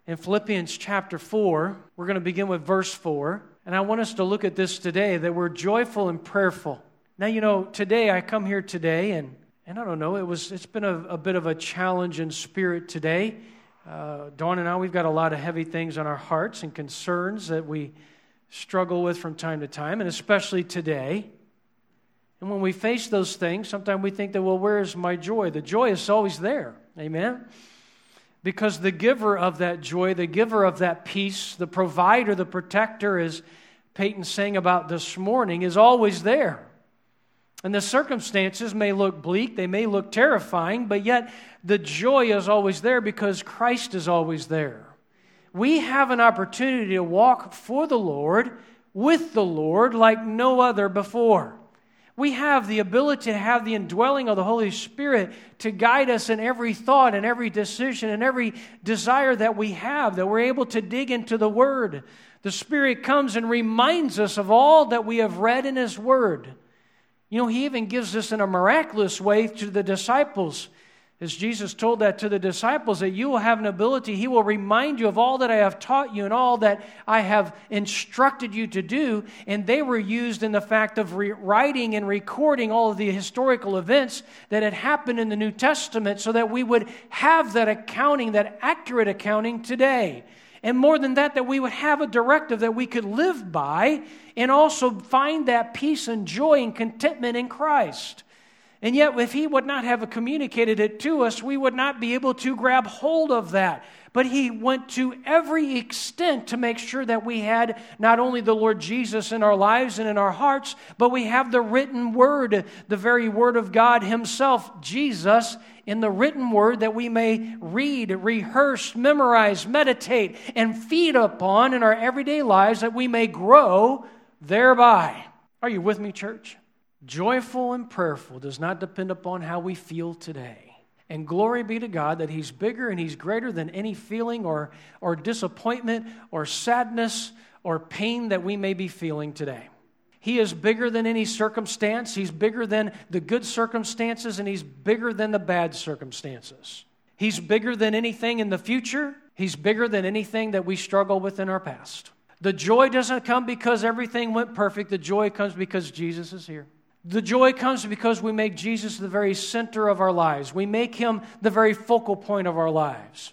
in Philippians chapter 4. We're going to begin with verse 4. And I want us to look at this today, that we're joyful and prayerful. Now, today, I come here today, and I don't know, it's been a bit of a challenge in spirit today. Dawn and I, we've got a lot of heavy things on our hearts and concerns that we struggle with from time to time, and especially today. And when we face those things, sometimes we think that, well, where is my joy? The joy is always there. Amen? Because the giver of that joy, the giver of that peace, the provider, the protector, as Peyton sang about this morning, is always there. And the circumstances may look bleak, they may look terrifying, but yet the joy is always there because Christ is always there. We have an opportunity to walk for the Lord, with the Lord, like no other before. We have the ability to have the indwelling of the Holy Spirit to guide us in every thought and every decision and every desire that we have, that we're able to dig into the Word. The Spirit comes and reminds us of all that we have read in His Word. He even gives this in a miraculous way to the disciples. As Jesus told that to the disciples, that you will have an ability, He will remind you of all that I have taught you and all that I have instructed you to do. And they were used in the fact of writing and recording all of the historical events that had happened in the New Testament so that we would have that accounting, that accurate accounting today. And more than that, that we would have a directive that we could live by and also find that peace and joy and contentment in Christ. And yet, if He would not have communicated it to us, we would not be able to grab hold of that. But He went to every extent to make sure that we had not only the Lord Jesus in our lives and in our hearts, but we have the written Word, the very Word of God Himself, Jesus, in the written Word that we may read, rehearse, memorize, meditate, and feed upon in our everyday lives that we may grow thereby. Are you with me, church? Joyful and prayerful does not depend upon how we feel today. And glory be to God that He's bigger and He's greater than any feeling or disappointment or sadness or pain that we may be feeling today. He is bigger than any circumstance. He's bigger than the good circumstances, and He's bigger than the bad circumstances. He's bigger than anything in the future. He's bigger than anything that we struggle with in our past. The joy doesn't come because everything went perfect. The joy comes because Jesus is here. The joy comes because we make Jesus the very center of our lives. We make Him the very focal point of our lives.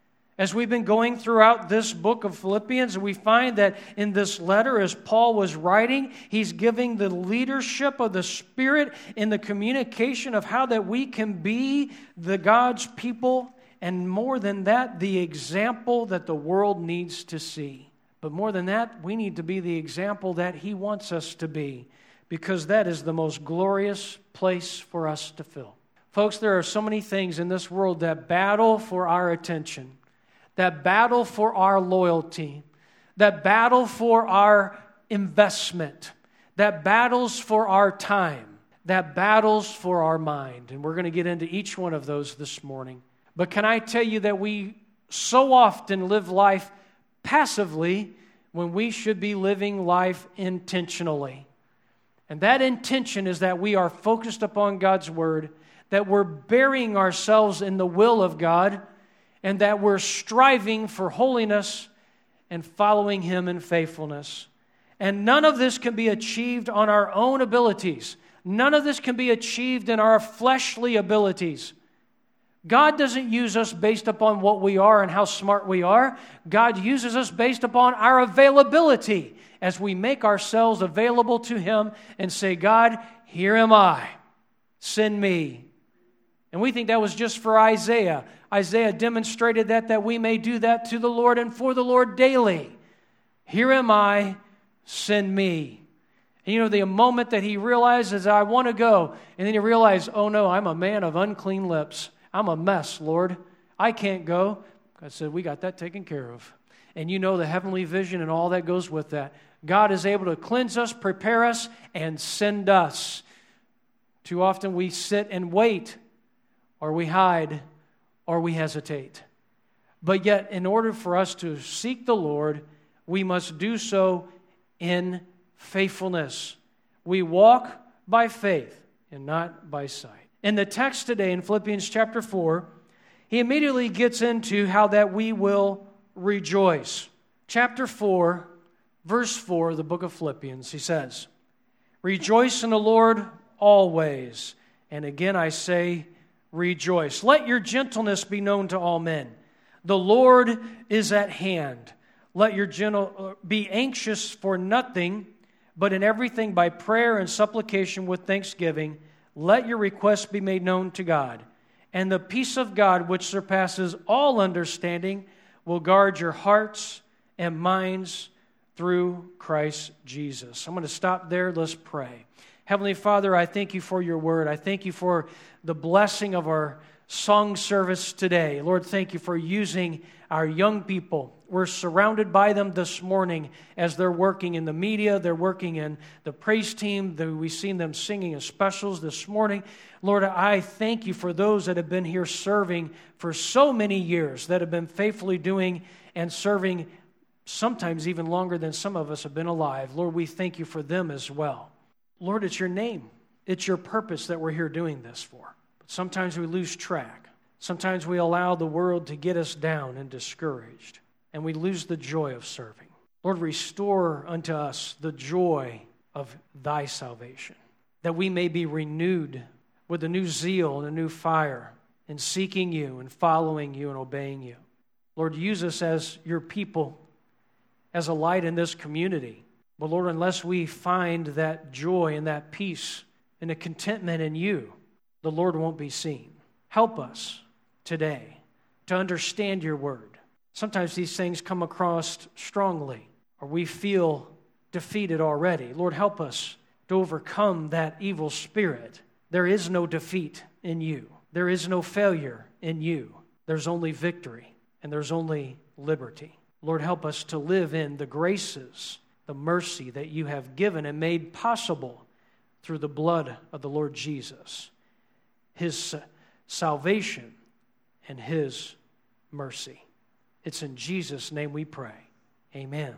As we've been going throughout this book of Philippians, we find that in this letter, as Paul was writing, he's giving the leadership of the Spirit in the communication of how that we can be the God's people, and more than that, the example that the world needs to see. But more than that, we need to be the example that He wants us to be, because that is the most glorious place for us to fill. Folks, there are so many things in this world that battle for our attention, that battle for our loyalty, that battle for our investment, that battles for our time, that battles for our mind. And we're going to get into each one of those this morning. But can I tell you that we so often live life passively when we should be living life intentionally? And that intention is that we are focused upon God's Word, that we're burying ourselves in the will of God, and that we're striving for holiness and following Him in faithfulness. And none of this can be achieved on our own abilities. None of this can be achieved in our fleshly abilities. God doesn't use us based upon what we are and how smart we are. God uses us based upon our availability as we make ourselves available to Him and say, God, here am I. Send me. And we think that was just for Isaiah. Isaiah demonstrated that we may do that to the Lord and for the Lord daily. Here am I. Send me. And the moment that he realizes, I want to go, and then he realizes, oh no, I'm a man of unclean lips. I'm a mess, Lord. I can't go. God said, we got that taken care of. And the heavenly vision and all that goes with that. God is able to cleanse us, prepare us, and send us. Too often we sit and wait, or we hide, or we hesitate. But yet, in order for us to seek the Lord, we must do so in faithfulness. We walk by faith and not by sight. In the text today in Philippians chapter 4, he immediately gets into how that we will rejoice. Chapter 4, verse 4 of the book of Philippians, he says, rejoice in the Lord always. And again I say, rejoice. Let your gentleness be known to all men. The Lord is at hand. Let your be anxious for nothing, but in everything by prayer and supplication with thanksgiving, let your requests be made known to God. And the peace of God, which surpasses all understanding, will guard your hearts and minds through Christ Jesus. I'm going to stop there. Let's pray. Heavenly Father, I thank you for your word. I thank you for the blessing of our song service today. Lord, thank you for using our young people. We're surrounded by them this morning as they're working in the media. They're working in the praise team. We've seen them singing in specials this morning. Lord, I thank you for those that have been here serving for so many years, that have been faithfully doing and serving sometimes even longer than some of us have been alive. Lord, we thank you for them as well. Lord, it's your name. It's your purpose that we're here doing this for. But sometimes we lose track. Sometimes we allow the world to get us down and discouraged, and we lose the joy of serving. Lord, restore unto us the joy of thy salvation, that we may be renewed with a new zeal and a new fire in seeking you and following you and obeying you. Lord, use us as your people, as a light in this community. But Lord, unless we find that joy and that peace and the contentment in you, the Lord won't be seen. Help us today to understand your word. Sometimes these things come across strongly, or we feel defeated already. Lord, help us to overcome that evil spirit. There is no defeat in you. There is no failure in you. There's only victory, and there's only liberty. Lord, help us to live in the graces, the mercy that you have given and made possible through the blood of the Lord Jesus, his salvation and his mercy. It's in Jesus' name we pray. Amen.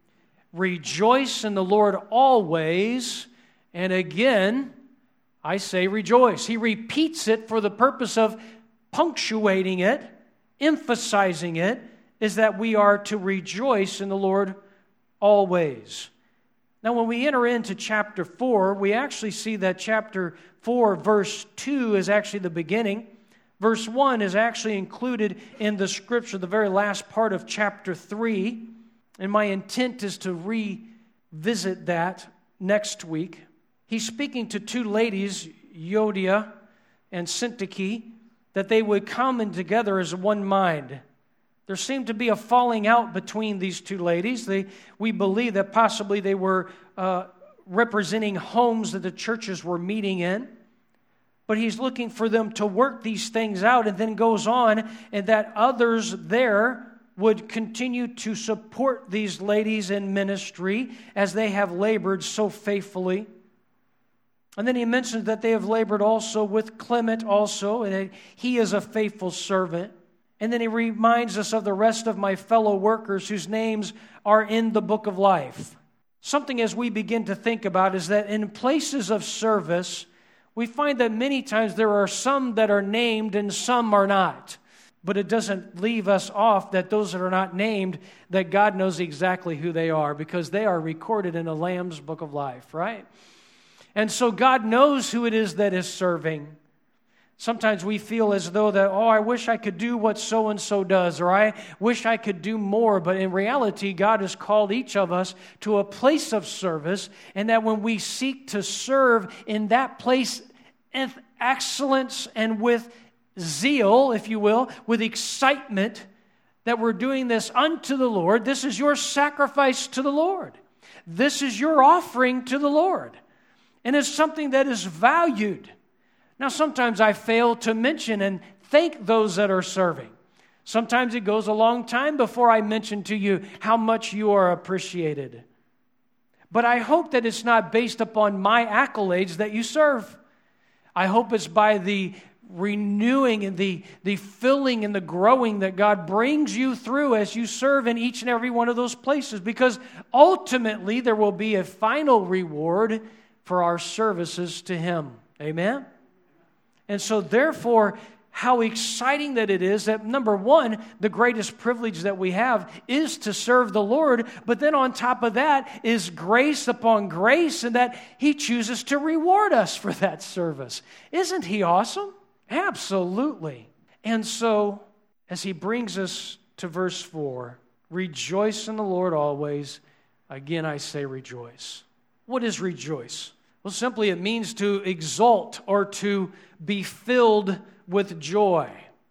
Rejoice in the Lord always. And again, I say rejoice. He repeats it for the purpose of punctuating it, emphasizing it, is that we are to rejoice in the Lord always. Now, when we enter into chapter 4, we actually see that chapter 4, verse 2 is actually the beginning. Verse 1 is actually included in the scripture, the very last part of chapter 3. And my intent is to revisit that next week. He's speaking to two ladies, Euodia and Syntyche, that they would come in together as one mind. There seemed to be a falling out between these two ladies. We believe that possibly they were representing homes that the churches were meeting in. But he's looking for them to work these things out, and then goes on, and that others there would continue to support these ladies in ministry as they have labored so faithfully. And then he mentions that they have labored also with Clement also, and he is a faithful servant. And then he reminds us of the rest of my fellow workers whose names are in the book of life. Something as we begin to think about is that in places of service, we find that many times there are some that are named and some are not. But it doesn't leave us off that those that are not named, that God knows exactly who they are, because they are recorded in the Lamb's book of life, right? And so God knows who it is that is serving. Sometimes we feel as though that, I wish I could do what so-and-so does, or I wish I could do more. But in reality, God has called each of us to a place of service, and that when we seek to serve in that place with excellence and with zeal, if you will, with excitement, that we're doing this unto the Lord. This is your sacrifice to the Lord. This is your offering to the Lord. And it's something that is valued. Now, sometimes I fail to mention and thank those that are serving. Sometimes it goes a long time before I mention to you how much you are appreciated. But I hope that it's not based upon my accolades that you serve. I hope it's by the renewing and the filling and the growing that God brings you through as you serve in each and every one of those places. Because ultimately there will be a final reward for our services to Him. Amen? And so therefore, how exciting that it is that, number one, the greatest privilege that we have is to serve the Lord, but then on top of that is grace upon grace, and that He chooses to reward us for that service. Isn't He awesome? Absolutely. And so, as He brings us to verse 4, rejoice in the Lord always. Again, I say rejoice. What is rejoice? Well, simply it means to exult or to be filled with joy.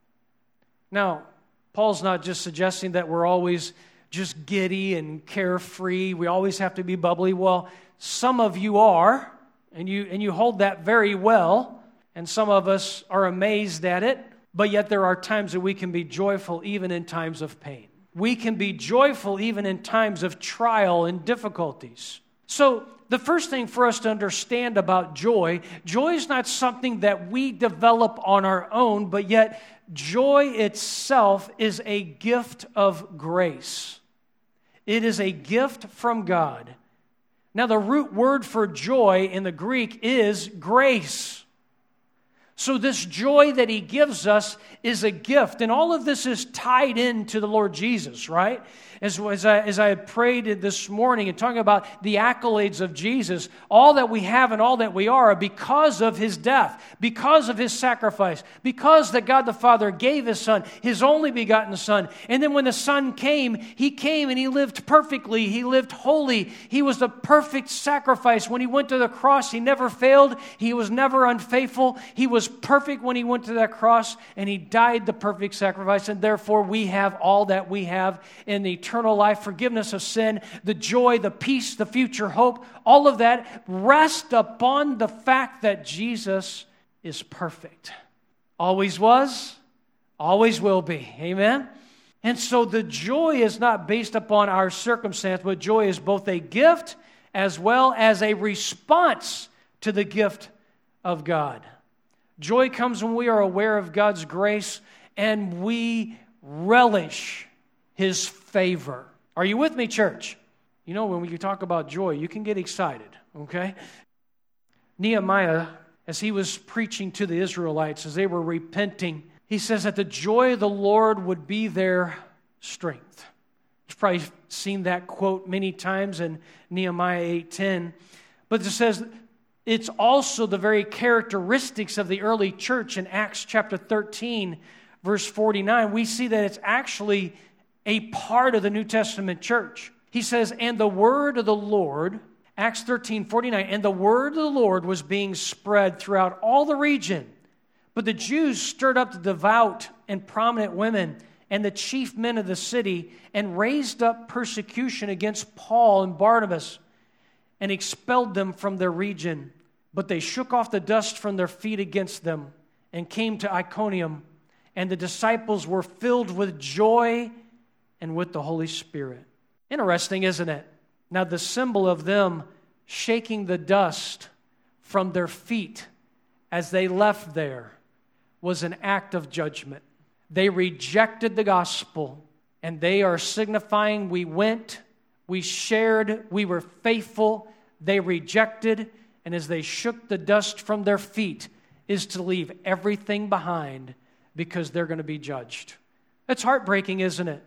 Now, Paul's not just suggesting that we're always just giddy and carefree. We always have to be bubbly. Well, some of you are, and you hold that very well, and some of us are amazed at it, but yet there are times that we can be joyful even in times of pain. We can be joyful even in times of trial and difficulties. So, the first thing for us to understand about joy is not something that we develop on our own, but yet joy itself is a gift of grace. It is a gift from God. Now, the root word for joy in the Greek is grace. So this joy that He gives us is a gift. And all of this is tied into the Lord Jesus, right? As I prayed this morning and talking about the accolades of Jesus, all that we have and all that we are because of His death, because of His sacrifice, because that God the Father gave His Son, His only begotten Son. And then when the Son came and He lived perfectly. He lived holy. He was the perfect sacrifice. When He went to the cross, He never failed. He was never unfaithful. He was perfect when He went to that cross, and He died the perfect sacrifice. And therefore, we have all that we have in the eternal life, forgiveness of sin, the joy, the peace, the future hope. All of that rest upon the fact that Jesus is perfect. Always was, always will be. Amen? And so the joy is not based upon our circumstance, but joy is both a gift as well as a response to the gift of God. Joy comes when we are aware of God's grace and we relish His favor. Are you with me, church? You know, when you talk about joy, you can get excited, okay? Nehemiah, as he was preaching to the Israelites, as they were repenting, he says that the joy of the Lord would be their strength. You've probably seen that quote many times in Nehemiah 8:10. But it says it's also the very characteristics of the early church in Acts chapter 13, verse 49. We see that it's actually a part of the New Testament church. He says, and the word of the Lord, Acts 13:49, and the word of the Lord was being spread throughout all the region. But the Jews stirred up the devout and prominent women and the chief men of the city and raised up persecution against Paul and Barnabas and expelled them from their region. But they shook off the dust from their feet against them and came to Iconium. And the disciples were filled with joy and with the Holy Spirit. Interesting, isn't it? Now, the symbol of them shaking the dust from their feet as they left there was an act of judgment. They rejected the gospel, and they are signifying we went, we shared, we were faithful. They rejected, and as they shook the dust from their feet, is to leave everything behind because they're going to be judged. That's heartbreaking, isn't it?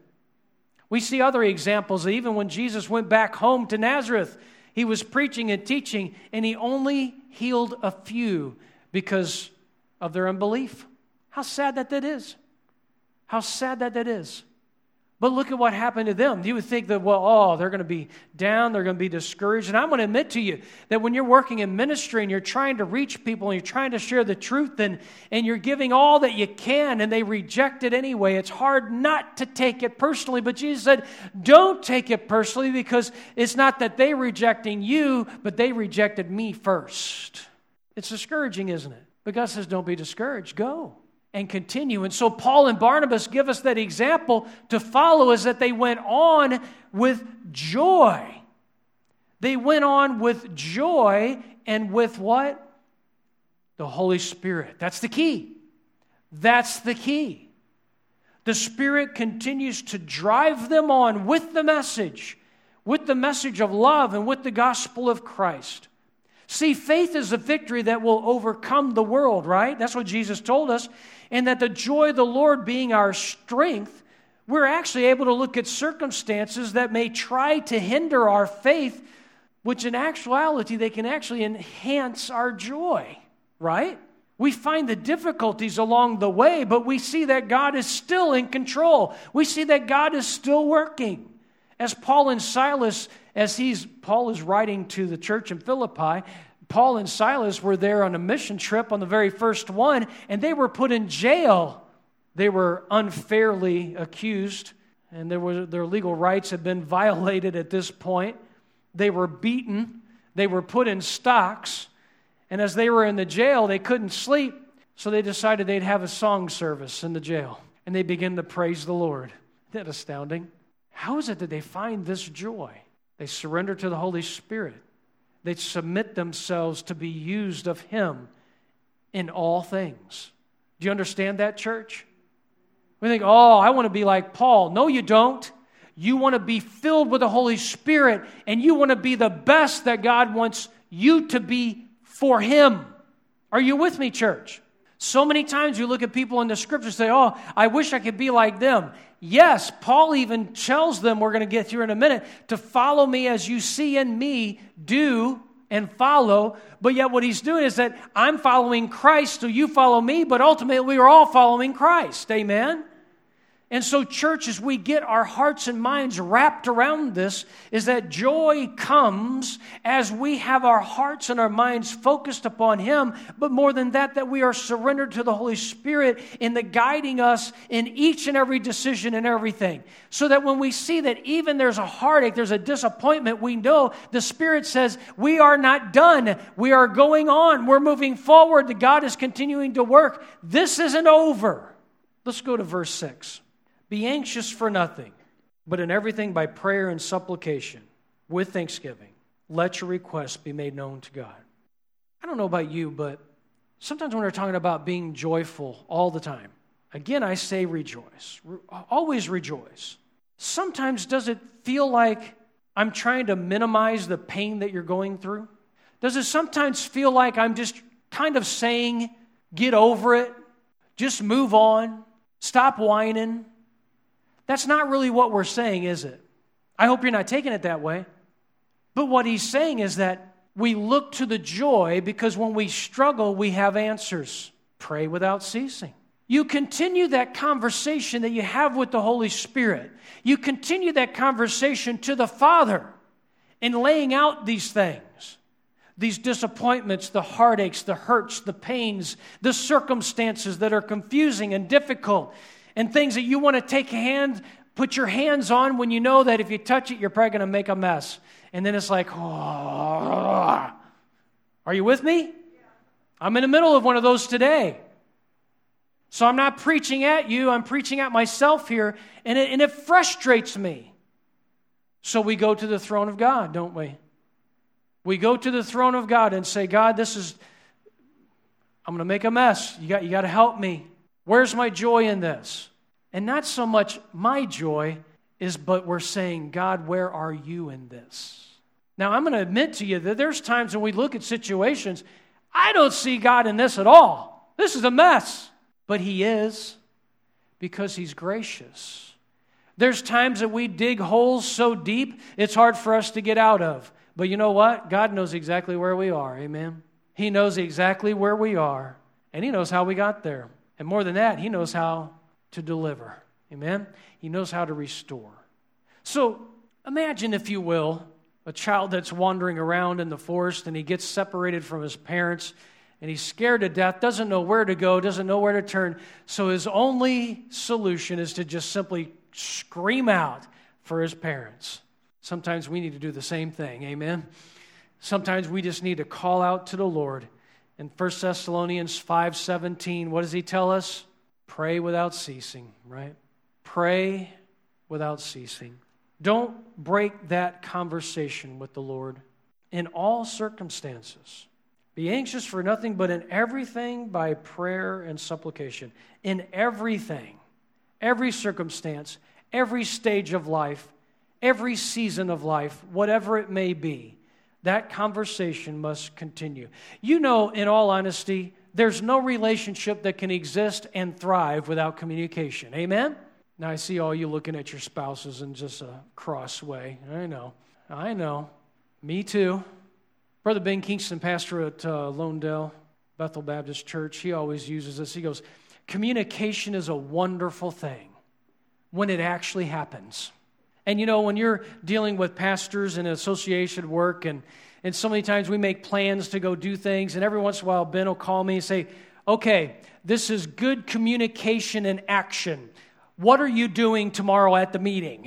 We see other examples. Even when Jesus went back home to Nazareth, He was preaching and teaching, and He only healed a few because of their unbelief. How sad that is. How sad that is. But look at what happened to them. You would think that, they're going to be down, they're going to be discouraged. And I'm going to admit to you that when you're working in ministry and you're trying to reach people and you're trying to share the truth and you're giving all that you can and they reject it anyway, it's hard not to take it personally. But Jesus said, don't take it personally, because it's not that they're rejecting you, but they rejected me first. It's discouraging, isn't it? But God says, don't be discouraged. Go and continue. And so Paul and Barnabas give us that example to follow, is that they went on with joy. They went on with joy and with what? The Holy Spirit. That's the key. That's the key. The Spirit continues to drive them on with the message of love and with the gospel of Christ. See, faith is a victory that will overcome the world, right? That's what Jesus told us. And that the joy of the Lord being our strength, we're actually able to look at circumstances that may try to hinder our faith, which in actuality, they can actually enhance our joy, right? We find the difficulties along the way, but we see that God is still in control. We see that God is still working. As Paul and Silas, Paul is writing to the church in Philippi, Paul and Silas were there on a mission trip on the very first one, and they were put in jail. They were unfairly accused, and their legal rights had been violated at this point. They were beaten. They were put in stocks. And as they were in the jail, they couldn't sleep, so they decided they'd have a song service in the jail. And they began to praise the Lord. Isn't that astounding? How is it that they find this joy? They surrender to the Holy Spirit. They submit themselves to be used of Him in all things. Do you understand that, church? We think, oh, I want to be like Paul. No, you don't. You want to be filled with the Holy Spirit, and you want to be the best that God wants you to be for Him. Are you with me, church? So many times you look at people in the Scriptures and say, oh, I wish I could be like them. Yes, Paul even tells them, we're going to get through in a minute, to follow me as you see in me, do and follow. But yet what he's doing is that I'm following Christ, so you follow me, but ultimately we are all following Christ. Amen? And so, church, as we get our hearts and minds wrapped around this, is that joy comes as we have our hearts and our minds focused upon Him, but more than that, that we are surrendered to the Holy Spirit in the guiding us in each and every decision and everything. So that when we see that even there's a heartache, there's a disappointment, we know the Spirit says, we are not done. We are going on. We're moving forward. That God is continuing to work. This isn't over. Let's go to verse 6. Be anxious for nothing, but in everything by prayer and supplication, with thanksgiving, let your requests be made known to God. I don't know about you, but sometimes when we're talking about being joyful all the time, again, I say rejoice. Always rejoice. Sometimes does it feel like I'm trying to minimize the pain that you're going through? Does it sometimes feel like I'm just kind of saying, get over it, just move on, stop whining? That's not really what we're saying, is it? I hope you're not taking it that way. But what he's saying is that we look to the joy because when we struggle, we have answers. Pray without ceasing. You continue that conversation that you have with the Holy Spirit. You continue that conversation to the Father in laying out these things. These disappointments, the heartaches, the hurts, the pains, the circumstances that are confusing and difficult, and things that you want to put your hands on when you know that if you touch it, you're probably going to make a mess. And then it's like, oh. Are you with me? I'm in the middle of one of those today. So I'm not preaching at you, I'm preaching at myself here, and it frustrates me. So we go to the throne of God, don't we? We go to the throne of God and say, God, I'm going to make a mess. You got to help me. Where's my joy in this? And not so much my joy but we're saying, God, where are you in this? Now, I'm going to admit to you that there's times when we look at situations, I don't see God in this at all. This is a mess. But He is, because He's gracious. There's times that we dig holes so deep, it's hard for us to get out of. But you know what? God knows exactly where we are. Amen? He knows exactly where we are, and He knows how we got there. And more than that, He knows how to deliver. Amen? He knows how to restore. So imagine, if you will, a child that's wandering around in the forest and he gets separated from his parents and he's scared to death, doesn't know where to go, doesn't know where to turn. So his only solution is to just simply scream out for his parents. Sometimes we need to do the same thing. Amen? Sometimes we just need to call out to the Lord. In 1 Thessalonians 5:17, what does he tell us? Pray without ceasing, right? Pray without ceasing. Don't break that conversation with the Lord in all circumstances. Be anxious for nothing, but in everything by prayer and supplication. In everything, every circumstance, every stage of life, every season of life, whatever it may be, That conversation must continue. You know, in all honesty, there's no relationship that can exist and thrive without communication. Amen? Now, I see all you looking at your spouses in just a cross way. I know. Me too. Brother Ben Kingston, pastor at Lonedale Bethel Baptist Church, he always uses this. He goes, communication is a wonderful thing when it actually happens. And you know, when you're dealing with pastors and association work, and so many times we make plans to go do things, and every once in a while Ben will call me and say, okay, this is good communication in action. What are you doing tomorrow at the meeting?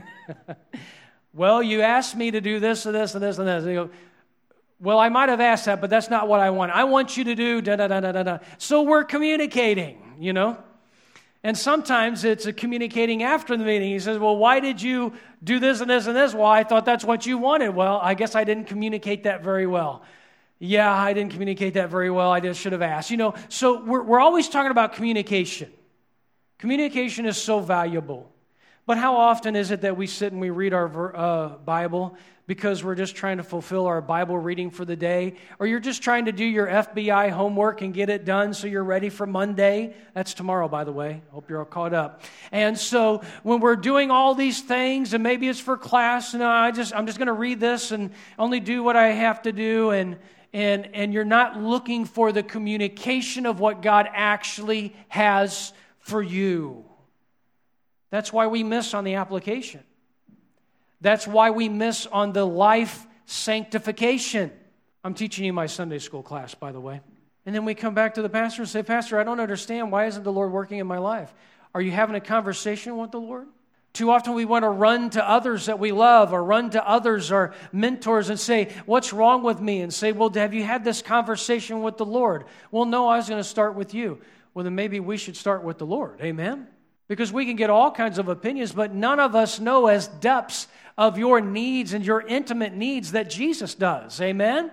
Well, you asked me to do this and this and this and this. And you go, well, I might have asked that, but that's not what I want. I want you to do da-da-da-da-da-da. So we're communicating, you know. And sometimes it's a communicating after the meeting. He says, well, why did you do this and this and this? Well, I thought that's what you wanted. Well, I guess I didn't communicate that very well. Yeah, I didn't communicate that very well. I just should have asked. You know, so we're always talking about communication. Communication is so valuable. But how often is it that we sit and we read our Bible because we're just trying to fulfill our Bible reading for the day? Or you're just trying to do your FBI homework and get it done so you're ready for Monday? That's tomorrow, by the way. Hope you're all caught up. And so when we're doing all these things, and maybe it's for class, and I'm just going to read this and only do what I have to do, and you're not looking for the communication of what God actually has for you. That's why we miss on the application. That's why we miss on the life sanctification. I'm teaching you my Sunday school class, by the way. And then we come back to the pastor and say, Pastor, I don't understand. Why isn't the Lord working in my life? Are you having a conversation with the Lord? Too often we want to run to others that we love, or run to others, our mentors, and say, what's wrong with me? And say, well, have you had this conversation with the Lord? Well, no, I was going to start with you. Well, then maybe we should start with the Lord. Amen? Because we can get all kinds of opinions, but none of us know as depths of your needs and your intimate needs that Jesus does. Amen?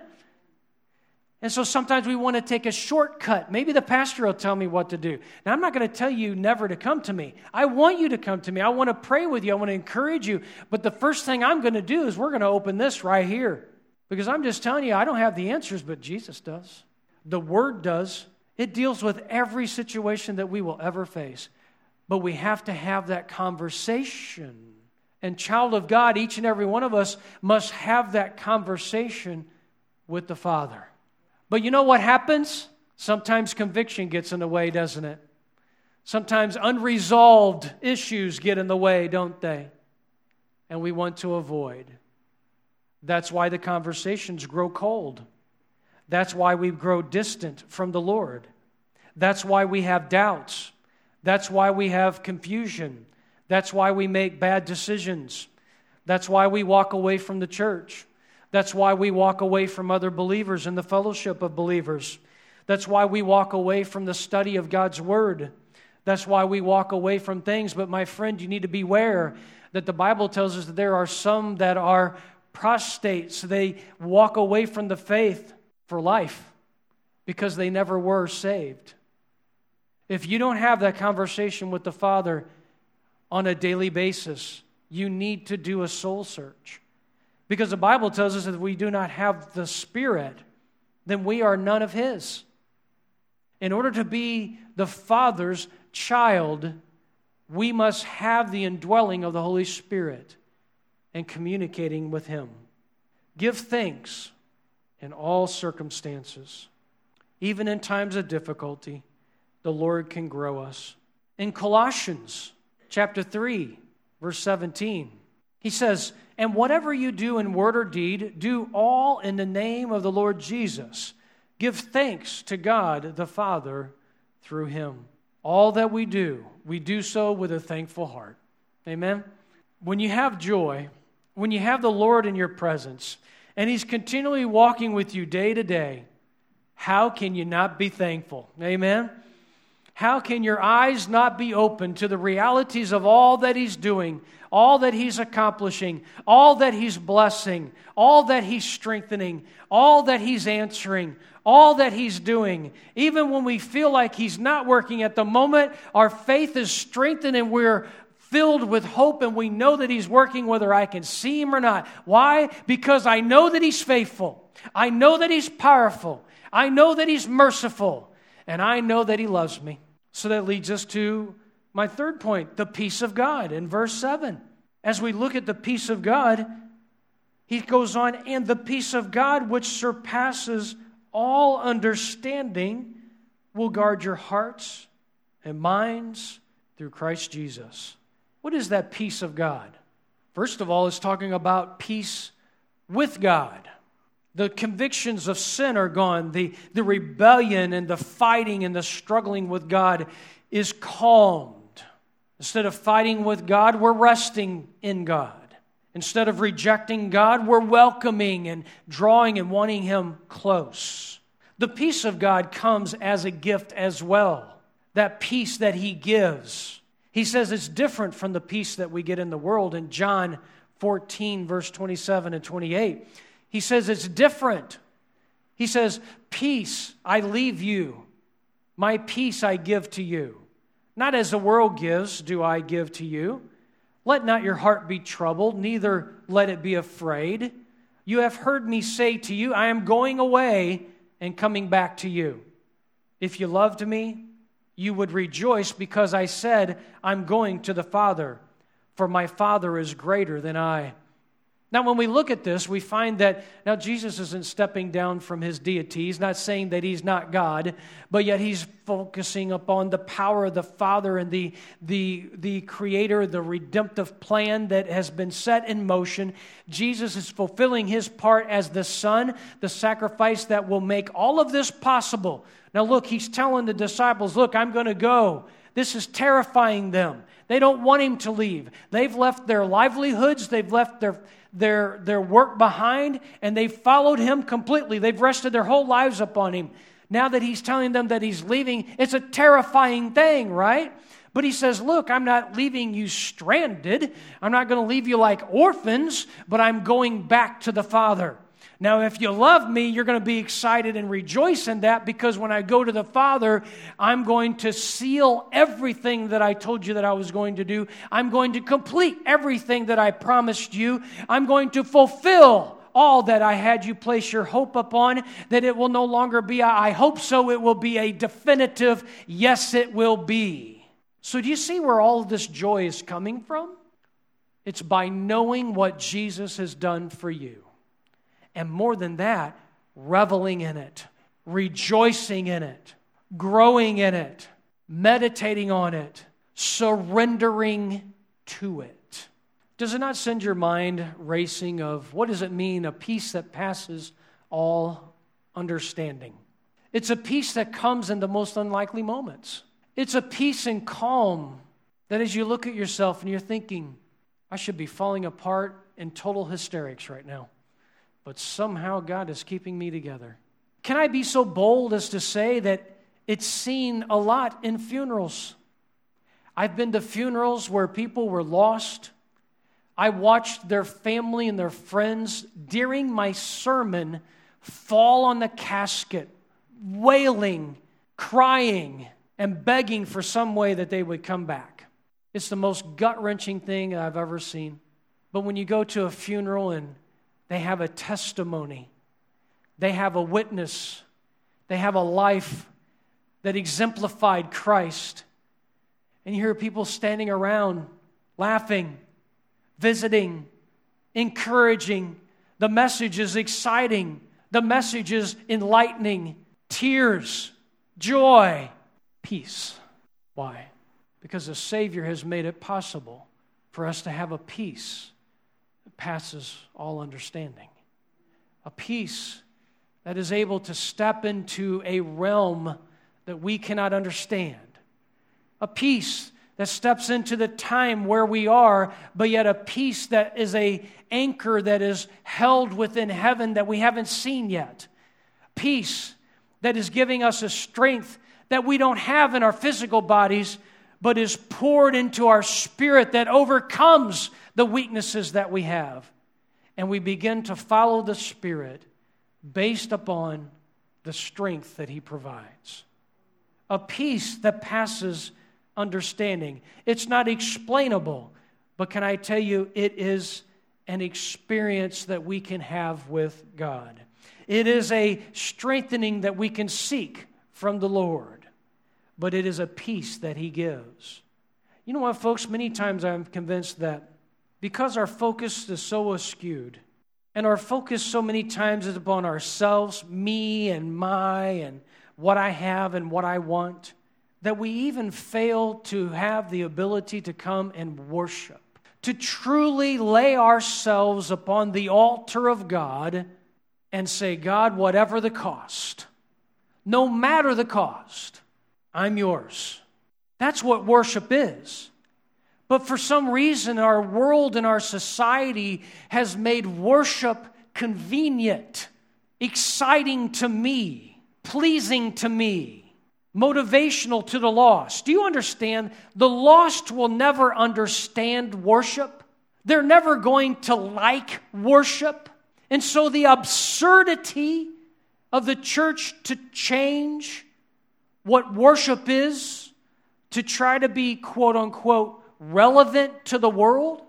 And so sometimes we want to take a shortcut. Maybe the pastor will tell me what to do. Now, I'm not going to tell you never to come to me. I want you to come to me. I want to pray with you. I want to encourage you. But the first thing I'm going to do is we're going to open this right here. Because I'm just telling you, I don't have the answers, but Jesus does. The Word does. It deals with every situation that we will ever face. But we have to have that conversation. And child of God, each and every one of us must have that conversation with the Father. But you know what happens? Sometimes conviction gets in the way, doesn't it? Sometimes unresolved issues get in the way, don't they? And we want to avoid. That's why the conversations grow cold. That's why we grow distant from the Lord. That's why we have doubts. That's why we have confusion. That's why we make bad decisions. That's why we walk away from the church. That's why we walk away from other believers and the fellowship of believers. That's why we walk away from the study of God's Word. That's why we walk away from things. But my friend, you need to beware that the Bible tells us that there are some that are apostates. They walk away from the faith for life because they never were saved. If you don't have that conversation with the Father on a daily basis, you need to do a soul search. Because the Bible tells us that if we do not have the Spirit, then we are none of His. In order to be the Father's child, we must have the indwelling of the Holy Spirit and communicating with Him. Give thanks in all circumstances. Even in times of difficulty, the Lord can grow us. In Colossians chapter 3, verse 17, he says, and whatever you do in word or deed, do all in the name of the Lord Jesus. Give thanks to God the Father through Him. All that we do so with a thankful heart. Amen? When you have joy, when you have the Lord in your presence, and He's continually walking with you day to day, how can you not be thankful? Amen? How can your eyes not be open to the realities of all that He's doing, all that He's accomplishing, all that He's blessing, all that He's strengthening, all that He's answering, all that He's doing? Even when we feel like He's not working at the moment, our faith is strengthened and we're filled with hope, and we know that He's working whether I can see Him or not. Why? Because I know that He's faithful. I know that He's powerful. I know that He's merciful. And I know that He loves me. So that leads us to my third point, the peace of God in verse 7. As we look at the peace of God, he goes on, and the peace of God which surpasses all understanding will guard your hearts and minds through Christ Jesus. What is that peace of God? First of all, it's talking about peace with God. The convictions of sin are gone. The rebellion and the fighting and the struggling with God is calmed. Instead of fighting with God, we're resting in God. Instead of rejecting God, we're welcoming and drawing and wanting Him close. The peace of God comes as a gift as well. That peace that He gives. He says it's different from the peace that we get in the world. In John 14, verse 27 and 28, He says it's different. He says, peace I leave you. My peace I give to you. Not as the world gives do I give to you. Let not your heart be troubled, neither let it be afraid. You have heard me say to you, I am going away and coming back to you. If you loved me, you would rejoice because I said, I'm going to the Father, for my Father is greater than I. Now, when we look at this, we find that now Jesus isn't stepping down from His deity. He's not saying that He's not God, but yet He's focusing upon the power of the Father and the Creator, the redemptive plan that has been set in motion. Jesus is fulfilling His part as the Son, the sacrifice that will make all of this possible. Now, look, He's telling the disciples, look, I'm going to go. This is terrifying them. They don't want Him to leave. They've left their livelihoods. They've left their work behind, and they've followed Him completely. They've rested their whole lives upon Him. Now that He's telling them that He's leaving, it's a terrifying thing, right? But He says, look, I'm not leaving you stranded. I'm not going to leave you like orphans, but I'm going back to the Father. Now, if you love me, you're going to be excited and rejoice in that, because when I go to the Father, I'm going to seal everything that I told you that I was going to do. I'm going to complete everything that I promised you. I'm going to fulfill all that I had you place your hope upon, that it will no longer be, I hope so, it will be a definitive, yes, it will be. So do you see where all of this joy is coming from? It's by knowing what Jesus has done for you. And more than that, reveling in it, rejoicing in it, growing in it, meditating on it, surrendering to it. Does it not send your mind racing of what does it mean, a peace that passes all understanding? It's a peace that comes in the most unlikely moments. It's a peace and calm that as you look at yourself and you're thinking, I should be falling apart in total hysterics right now. But somehow God is keeping me together. Can I be so bold as to say that it's seen a lot in funerals? I've been to funerals where people were lost. I watched their family and their friends during my sermon fall on the casket, wailing, crying, and begging for some way that they would come back. It's the most gut-wrenching thing I've ever seen. But when you go to a funeral and they have a testimony, they have a witness, they have a life that exemplified Christ, and you hear people standing around laughing, visiting, encouraging. The message is exciting. The message is enlightening. Tears, joy, peace. Why? Because the Savior has made it possible for us to have a peace that passes all understanding. A peace that is able to step into a realm that we cannot understand. A peace that steps into the time where we are, but yet a peace that is an anchor that is held within heaven that we haven't seen yet. Peace that is giving us a strength that we don't have in our physical bodies, but is poured into our spirit that overcomes the weaknesses that we have. And we begin to follow the Spirit based upon the strength that He provides. A peace that passes understanding. It's not explainable. But can I tell you, it is an experience that we can have with God. It is a strengthening that we can seek from the Lord. But it is a peace that He gives. You know what, folks? Many times I'm convinced that because our focus is so askewed, and our focus so many times is upon ourselves, me and my, and what I have and what I want, that we even fail to have the ability to come and worship, to truly lay ourselves upon the altar of God and say, God, whatever the cost, no matter the cost, I'm yours. That's what worship is. But for some reason, our world and our society has made worship convenient, exciting to me, pleasing to me, motivational to the lost. Do you understand? The lost will never understand worship. They're never going to like worship. And so the absurdity of the church to change what worship is, to try to be, quote unquote, relevant to the world.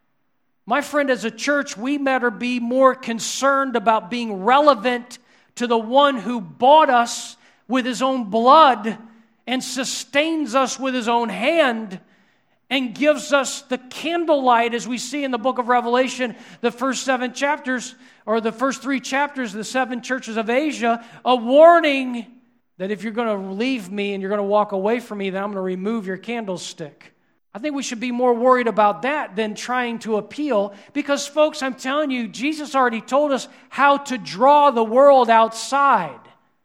My friend, as a church, we better be more concerned about being relevant to the one who bought us with His own blood and sustains us with His own hand and gives us the candlelight, as we see in the book of Revelation, the first 7 chapters, or the first 3 chapters, the 7 churches of Asia, a warning that if you're going to leave me and you're going to walk away from me, then I'm going to remove your candlestick. I think we should be more worried about that than trying to appeal, because, folks, I'm telling you, Jesus already told us how to draw the world outside.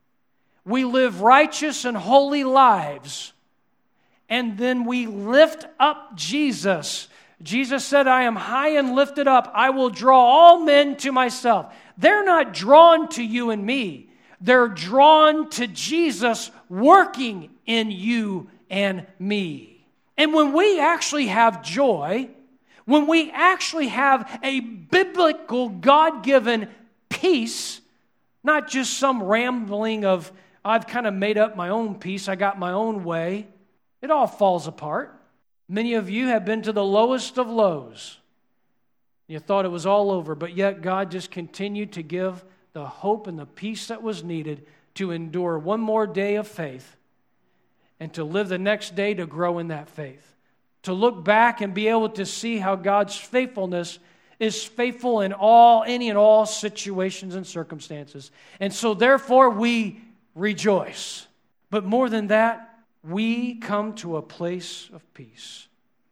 We live righteous and holy lives, and then we lift up Jesus. Jesus said, I am high and lifted up. I will draw all men to myself. They're not drawn to you and me. They're drawn to Jesus working in you and me. And when we actually have joy, when we actually have a biblical, God-given peace, not just some rambling of, I've kind of made up my own peace, I got my own way, it all falls apart. Many of you have been to the lowest of lows. You thought it was all over, but yet God just continued to give the hope and the peace that was needed to endure one more day of faith and to live the next day to grow in that faith. To look back and be able to see how God's faithfulness is faithful in any and all situations and circumstances. And so therefore we rejoice. But more than that, we come to a place of peace.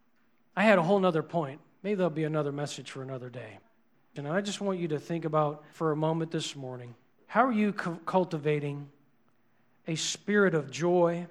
I had a whole other point. Maybe there'll be another message for another day. And I just want you to think about for a moment this morning, how are you cultivating a spirit of joy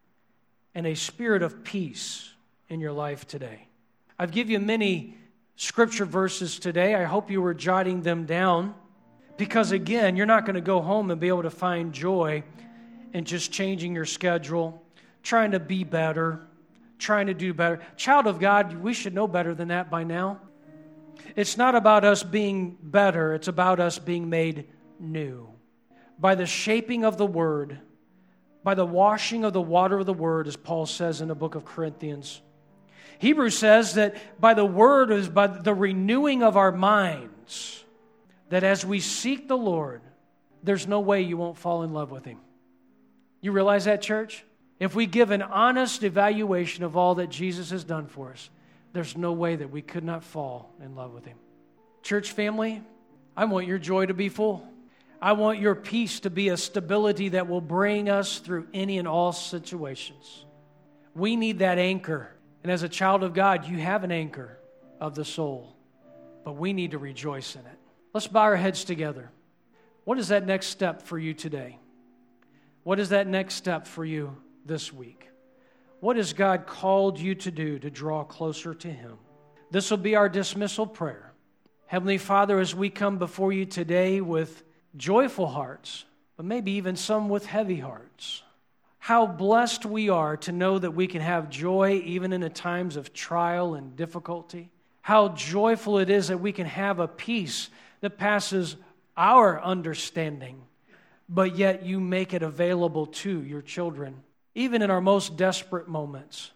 and a spirit of peace in your life today? I've given you many scripture verses today. I hope you were jotting them down, because again, you're not going to go home and be able to find joy in just changing your schedule, trying to be better, trying to do better. Child of God, we should know better than that by now. It's not about us being better. It's about us being made new by the shaping of the Word, by the washing of the water of the Word, as Paul says in the book of Corinthians. Hebrews says that by the Word is by the renewing of our minds, that as we seek the Lord, there's no way you won't fall in love with Him. You realize that, church? If we give an honest evaluation of all that Jesus has done for us, there's no way that we could not fall in love with Him. Church family, I want your joy to be full. I want your peace to be a stability that will bring us through any and all situations. We need that anchor. And as a child of God, you have an anchor of the soul. But we need to rejoice in it. Let's bow our heads together. What is that next step for you today? What is that next step for you this week? What has God called you to do to draw closer to Him? This will be our dismissal prayer. Heavenly Father, as we come before you today with joyful hearts, but maybe even some with heavy hearts, how blessed we are to know that we can have joy even in the times of trial and difficulty. How joyful it is that we can have a peace that passes our understanding, but yet you make it available to your children, even in our most desperate moments.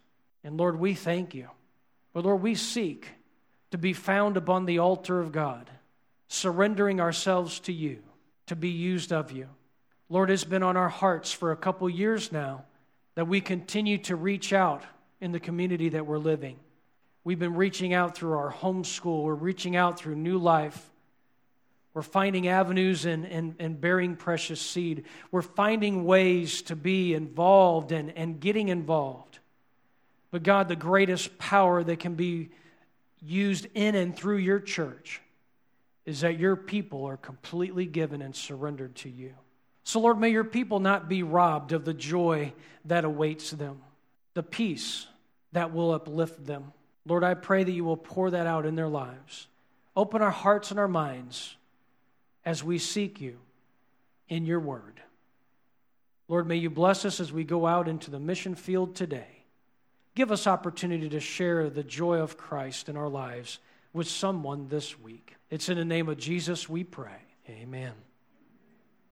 And Lord, we thank you. But Lord, we seek to be found upon the altar of God, surrendering ourselves to you, to be used of you. Lord, it's been on our hearts for a couple years now that we continue to reach out in the community that we're living. We've been reaching out through our homeschool. We're reaching out through New Life. We're finding avenues and bearing precious seed. We're finding ways to be involved and getting involved. But God, the greatest power that can be used in and through your church is that your people are completely given and surrendered to you. So Lord, may your people not be robbed of the joy that awaits them, the peace that will uplift them. Lord, I pray that you will pour that out in their lives. Open our hearts and our minds as we seek you in your word. Lord, may you bless us as we go out into the mission field today. Give us opportunity to share the joy of Christ in our lives with someone this week. It's in the name of Jesus we pray. Amen.